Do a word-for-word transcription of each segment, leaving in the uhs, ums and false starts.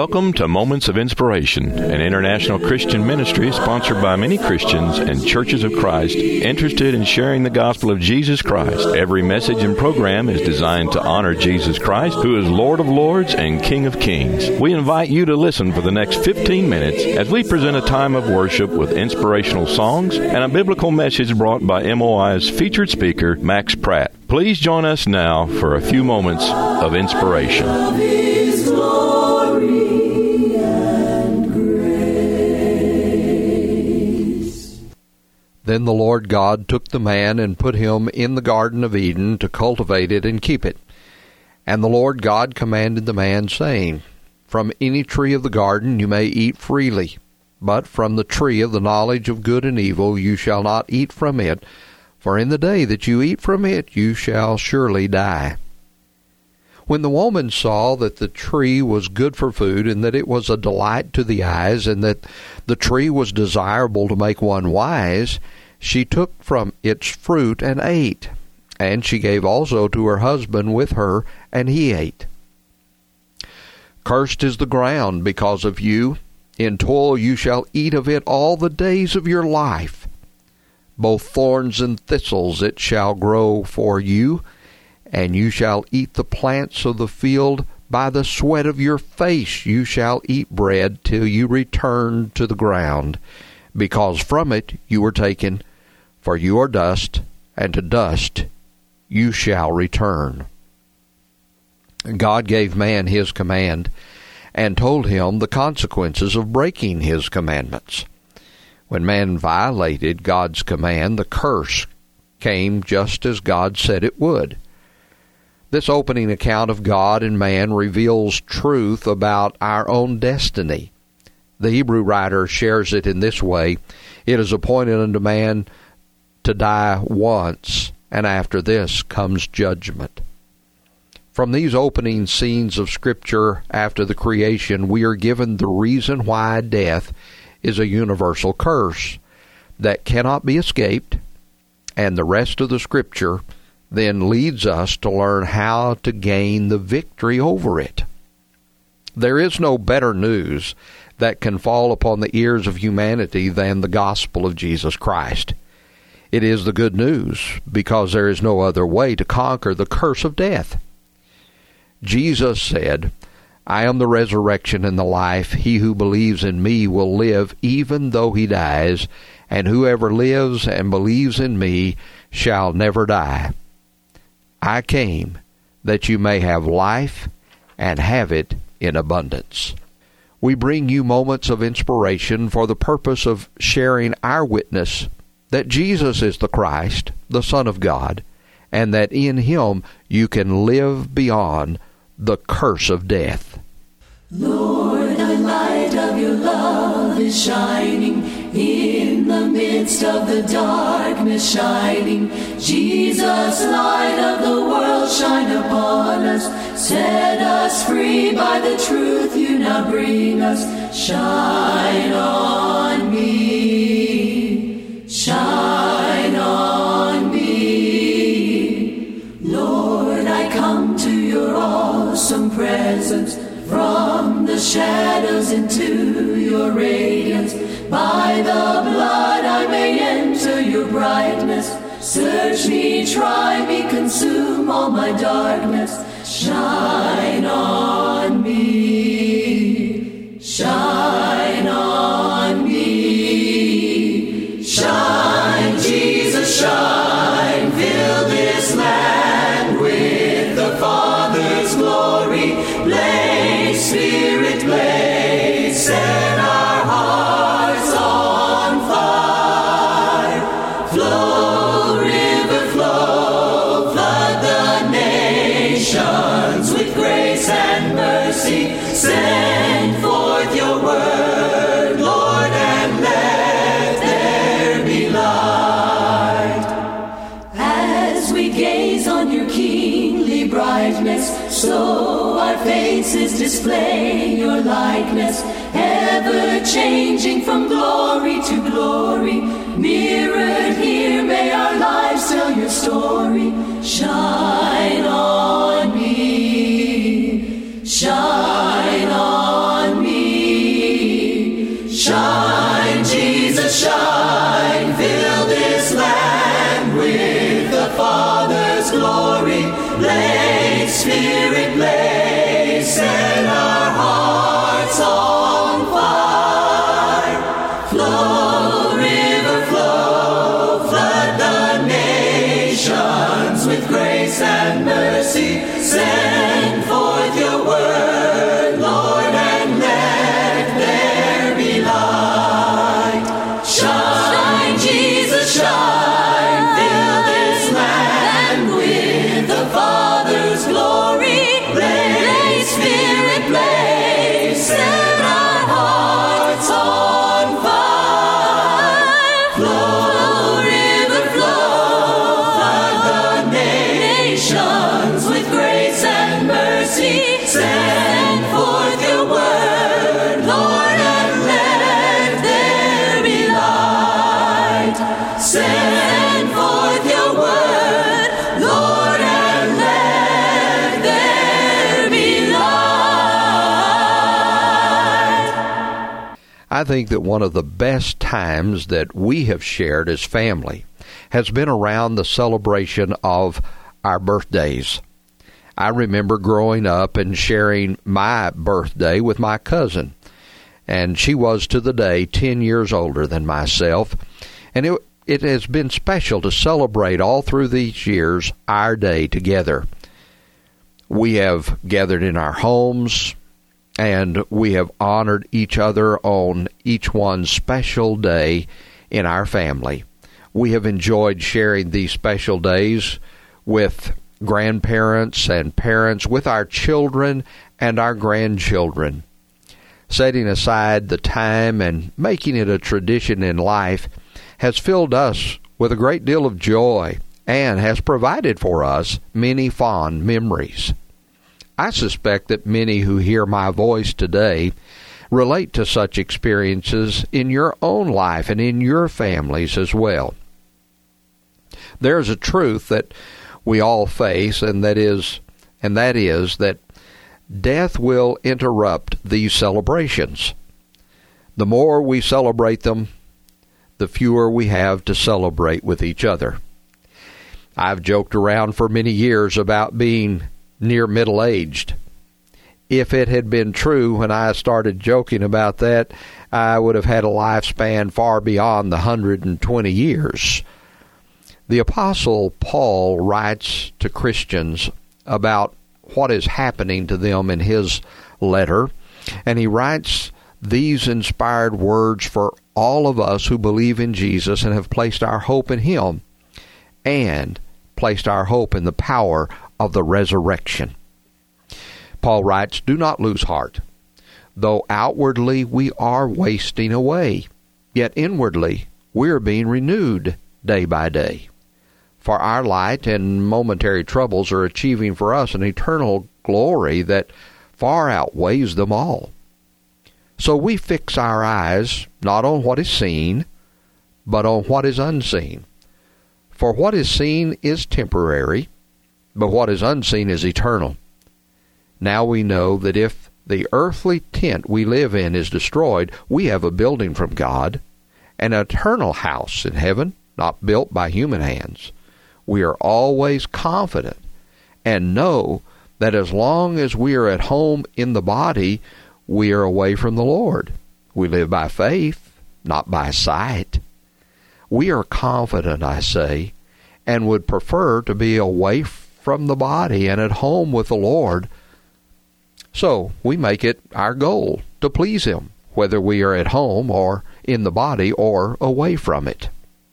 Welcome to Moments of Inspiration, an international Christian ministry sponsored by many Christians and churches of Christ interested in sharing the gospel of Jesus Christ. Every message and program is designed to honor Jesus Christ, who is Lord of Lords and King of Kings. We invite you to listen for the next fifteen minutes as we present a time of worship with inspirational songs and a biblical message brought by M O I's featured speaker, Max Pratt. Please join us now for a few moments of inspiration. Then the Lord God took the man and put him in the Garden of Eden to cultivate it and keep it. And the Lord God commanded the man, saying, From any tree of the garden you may eat freely, but from the tree of the knowledge of good and evil you shall not eat from it, for in the day that you eat from it you shall surely die. When the woman saw that the tree was good for food, and that it was a delight to the eyes, and that the tree was desirable to make one wise, she took from its fruit and ate. And she gave also to her husband with her, and he ate. Cursed is the ground because of you. In toil you shall eat of it all the days of your life. Both thorns and thistles it shall grow for you, and you shall eat the plants of the field. By the sweat of your face you shall eat bread till you return to the ground, because from it you were taken, for you are dust, and to dust you shall return. God gave man his command, and told him the consequences of breaking his commandments. When man violated God's command, the curse came just as God said it would. This opening account of God and man reveals truth about our own destiny. The Hebrew writer shares it in this way: It is appointed unto man to die once, and after this comes judgment. From these opening scenes of Scripture after the creation, we are given the reason why death is a universal curse that cannot be escaped, and the rest of the Scripture then leads us to learn how to gain the victory over it. There is no better news that can fall upon the ears of humanity than the gospel of Jesus Christ. It is the good news because there is no other way to conquer the curse of death. Jesus said, I am the resurrection and the life. He who believes in me will live even though he dies, and whoever lives and believes in me shall never die. I came that you may have life and have it in abundance. We bring you moments of inspiration for the purpose of sharing our witness that Jesus is the Christ, the Son of God, and that in him you can live beyond the curse of death. Lord, the light of your love is shining in the midst of the darkness shining. Jesus, light of the world, shine upon us. Set us free by the truth you now bring us. Shine on me, shine on me. Lord, I come to your awesome presence, from the shadows into your radiance. By the blood I may enter your brightness. Search me, try me, consume all my darkness. Shine on me, shine on me. Shine, Jesus, shine. Fill this land with the Father's glory. Blaze, Spirit, blaze. Set our hearts on fire. Flow, river, flow. Flood the nations with grace and mercy. Send forth your word, Lord, and let there be light. As we gaze on your kingly brightness, so our faces display your likeness, ever changing from glory to glory. Mirrored here, may our lives tell your story. Shine on me, shine on me. Spirit, blaze, set our hearts on fire. Flow, river, flow, flood the nations with grace and mercy. Send forth your word, Lord, and let there be light. Shine, Jesus, shine, fill this land with the Father's glory. Blaze, Spirit, blaze, set our hearts on fire. Flow, river, flow, flood the nations with grace and mercy. Send forth your word, Lord, and let there be light. Send forth your word, Lord, and let there be light. I think that one of the best times that we have shared as family has been around the celebration of our birthdays. I remember growing up and sharing my birthday with my cousin, and she was to the day ten years older than myself, and it, it has been special to celebrate all through these years our day together. We have gathered in our homes, and we have honored each other on each one's special day in our family. We have enjoyed sharing these special days with grandparents and parents, with our children and our grandchildren. Setting aside the time and making it a tradition in life has filled us with a great deal of joy and has provided for us many fond memories. I suspect that many who hear my voice today relate to such experiences in your own life and in your families as well. There's a truth that we all face, and that is, and that is that death will interrupt these celebrations. The more we celebrate them, the fewer we have to celebrate with each other. I've joked around for many years about being near middle-aged. If it had been true when I started joking about that, I would have had a lifespan far beyond the one hundred twenty years. The Apostle Paul writes to Christians about what is happening to them in his letter, and he writes these inspired words for all of us who believe in Jesus and have placed our hope in him and placed our hope in the power of the resurrection. Paul writes, "Do not lose heart. Though outwardly we are wasting away, yet inwardly we are being renewed day by day. For our light and momentary troubles are achieving for us an eternal glory that far outweighs them all. So we fix our eyes not on what is seen, but on what is unseen. For what is seen is temporary, but what is unseen is eternal. Now we know that if the earthly tent we live in is destroyed, we have a building from God, an eternal house in heaven, not built by human hands. We are always confident and know that as long as we are at home in the body, we are away from the Lord. We live by faith, not by sight. We are confident, I say, and would prefer to be away from the body and at home with the Lord. So we make it our goal to please him, whether we are at home or in the body or away from it."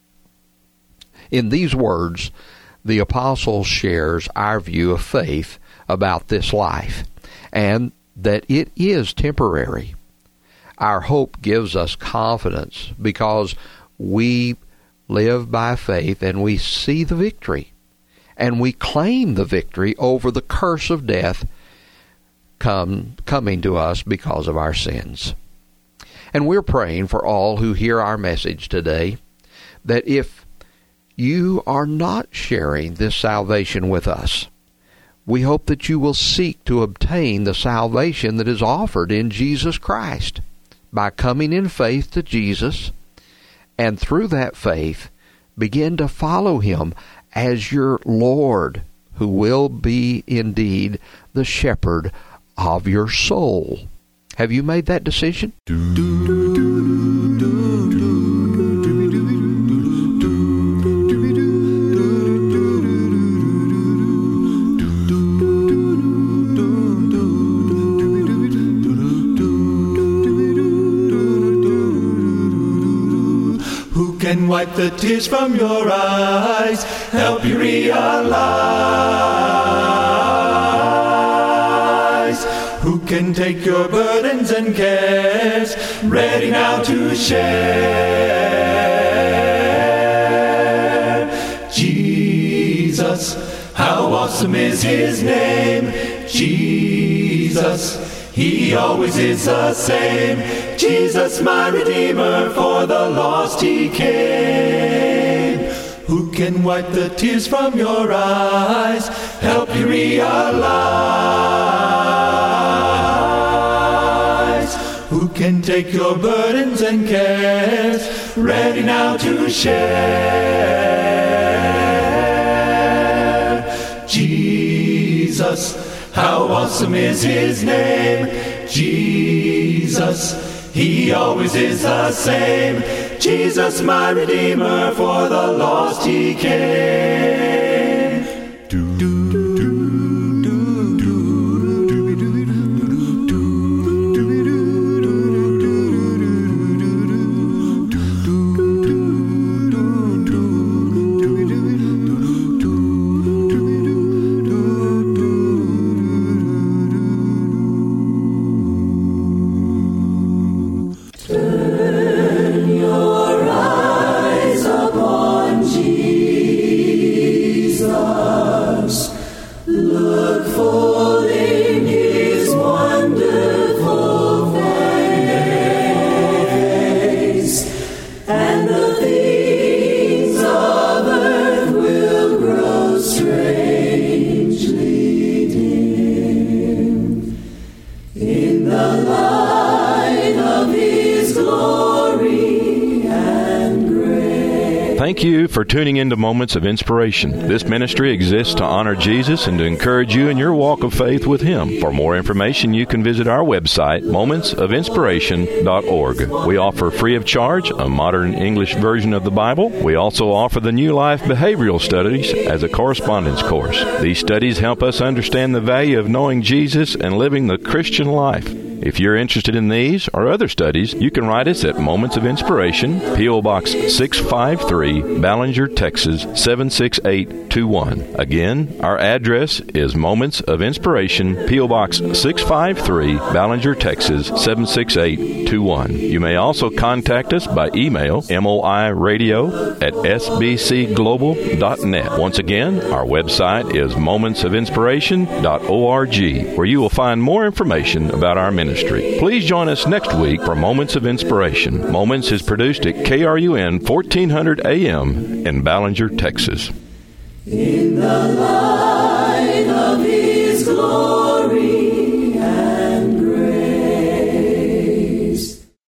In these words, the apostle shares our view of faith about this life, and that it is temporary. Our hope gives us confidence because we live by faith and we see the victory, and we claim the victory over the curse of death come, coming to us because of our sins. And we're praying for all who hear our message today, that if you are not sharing this salvation with us, we hope that you will seek to obtain the salvation that is offered in Jesus Christ by coming in faith to Jesus, and through that faith begin to follow him as your Lord, who will be indeed the shepherd of your soul. Have you made that decision? Who can wipe the tears from your eyes, help you realize? Who can take your burdens and cares, ready now to share? Jesus, how awesome is his name. Jesus, he always is the same. Jesus, my Redeemer, for the lost he came. Who can wipe the tears from your eyes, help you realize? Who can take your burdens and cares, ready now to share? Jesus, how awesome is his name. Jesus, he always is the same. Jesus, my Redeemer, for the lost he came. Do, do, do, do, do, do, Thank you for tuning into Moments of Inspiration. This ministry exists to honor Jesus and to encourage you in your walk of faith with Him. For more information, you can visit our website, moments of inspiration dot org. We offer free of charge a modern English version of the Bible. We also offer the New Life Behavioral Studies as a correspondence course. These studies help us understand the value of knowing Jesus and living the Christian life. If you're interested in these or other studies, you can write us at Moments of Inspiration, P O. Box six five three, Ballinger, Texas seven six eight two one. Again, our address is Moments of Inspiration, P O. Box six five three, Ballinger, Texas seven six eight two one. You may also contact us by email, moiradio at s b c global dot net. Once again, our website is moments of inspiration dot org, where you will find more information about our ministry. Please join us next week for Moments of Inspiration. Moments is produced at K R U N fourteen hundred A M in Ballinger, Texas. In the light of